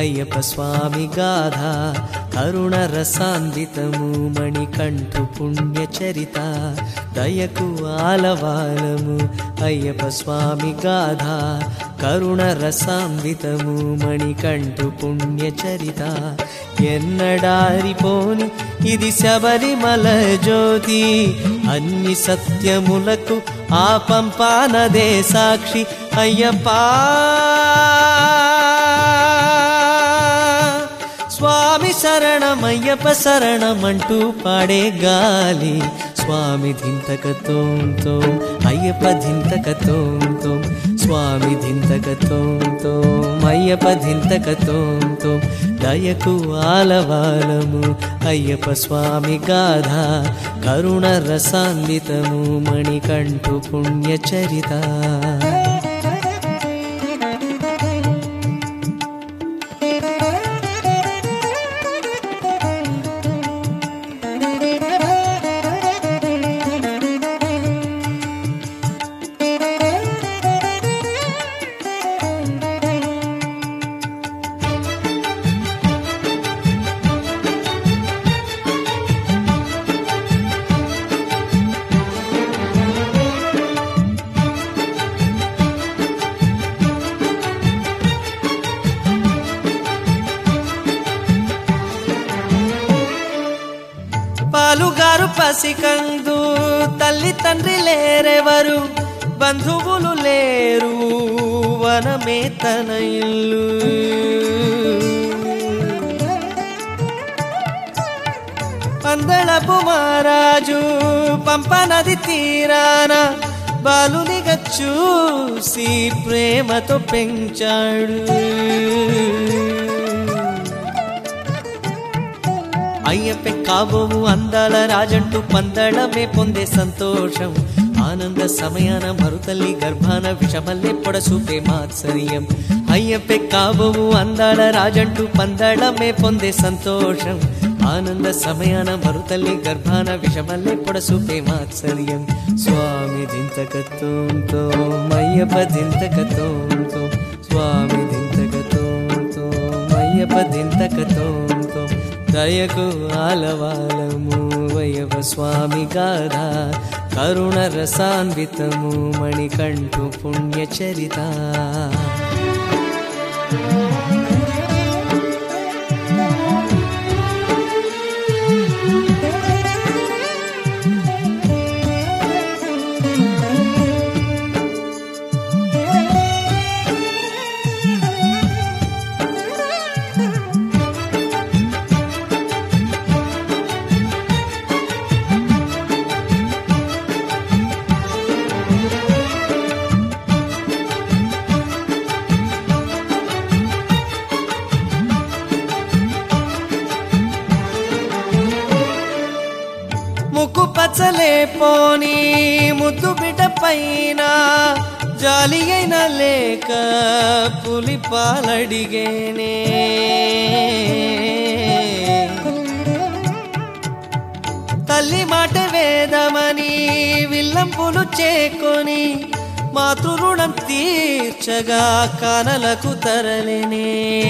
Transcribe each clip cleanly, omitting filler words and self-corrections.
అయ్యప్ప స్వామి గాథ కరుణ రసాన్వితము మణికంఠు పుణ్యచరిత దయకు ఆలవాలము అయ్యప్ప స్వామి గాథ కరుణ రసాన్వితము మణికంఠు పుణ్యచరిత ఎన్నడారిపోని ఇది శబరిమల జ్యోతి అన్ని సత్యములకు ఆ పంపానదే సాక్షి అయ్యప్ప స్వామి శరణమయ్యప్ప శరణమంటూ పాడే గాలి స్వామి ధింతకతోం తోం అయ్యప్ప ధింతకతోం తోం స్వామి ధింతకతోం తోం అయ్యప్ప ధింతకతోం తోం దయకు ఆలవాలము అయ్యప్ప స్వామి గాథ కరుణ రసాన్వితము మణికంఠు పుణ్యచరిత పాలుగారు పసికందు తల్లి తండ్రి లేరెవరు బంధువులు లేరు వనమే తన ఇల్లు పందళపు మహారాజు పంపనది తీరాన బాలునిగా చూసి ప్రేమతో పెంచాడు అయ్యప్ప కాబోవు అందాల రాజంటూ పందడమే పొందే సంతోషం ఆనంద సమయాన మరుతల్లి గర్భాన విషమల్లే పొడసూపే మాత్సర్యం అయ్యప్ప కాబోవు అందాల రాజంటూ పందడమే పొందే సంతోషం ఆనంద సమయాన మరుతల్లి గర్భాన విషమల్లే పొడసూపే మాత్సర్యం స్వామి ధింతకతోం తోం అయ్యప్ప ధింతకతోం తోం స్వామి ధింతకతోం తోం అయ్యప్ప ధింతకతోం తోం దయకు ఆలవాలము అయ్యప్ప స్వామి గాథ కరుణ రసాన్వితము మణికంఠు పుణ్యచరిత ముక్కు పచ్చలే పోని ముద్దు బిడ్డ పైన జాలి అయిన లేక పులి పాలడిగేనే తల్లి మాట వేదమని విల్లంపులు చేకొని మాతృ రుణం తీర్చగా కానలకు తరలేనే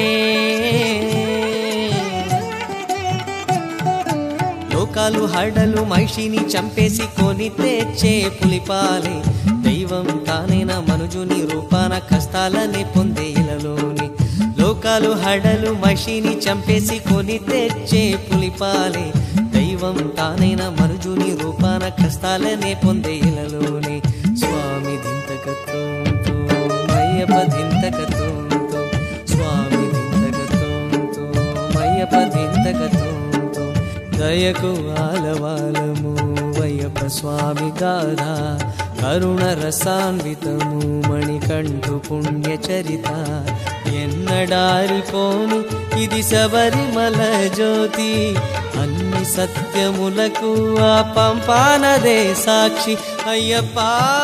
లోకాలు హడలు మహిషిని చంపేసి కొని తెచ్చే పులిపాలే దైవం తానైన మనుజుని రూపాన కష్టాలని పొందే ఇలలోని లోకాలు హడలు మహిషిని చంపేసి కొని తెచ్చే పులిపాలే దైవం తానైన మనుజుని రూపాన కష్టాలనే పొందే ఇలలోని స్వామి ధింతకతోం తోం అయ్యప్ప ధింతకతోం తోం స్వామి ధింతకతోం తోం అయ్యప్ప ధింతకతోం తోం దయకు ఆలవాలము అయ్యప్ప స్వామి గాథ కరుణ రసాన్వితము మణికంఠు పుణ్యచరిత ఎన్నడారిపోను ఇది శబరిమల జ్యోతి అన్ని సత్యములకు ఆ పంపానదే సాక్షి అయ్యప్ప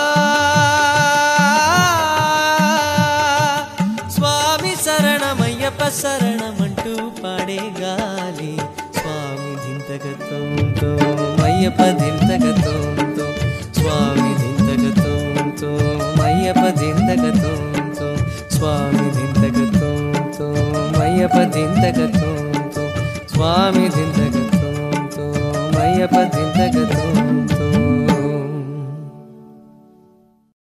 స్వామి శరణమయ్యప్ప శరణమంటూ పాడే గాలి స్వామి ధింతకతోం తోం అయ్యప్ప ధింతకతోం తోం స్వామి ధింతకతోం తోం అయ్యప్ప ధింతకతోం తోం స్వామి ధింతకతోం తోం అయ్యప్ప మయ్యప్ప దింతగతోంతో స్వామి దింతగతోంతో మయ్యప్ప దింతగతోంతో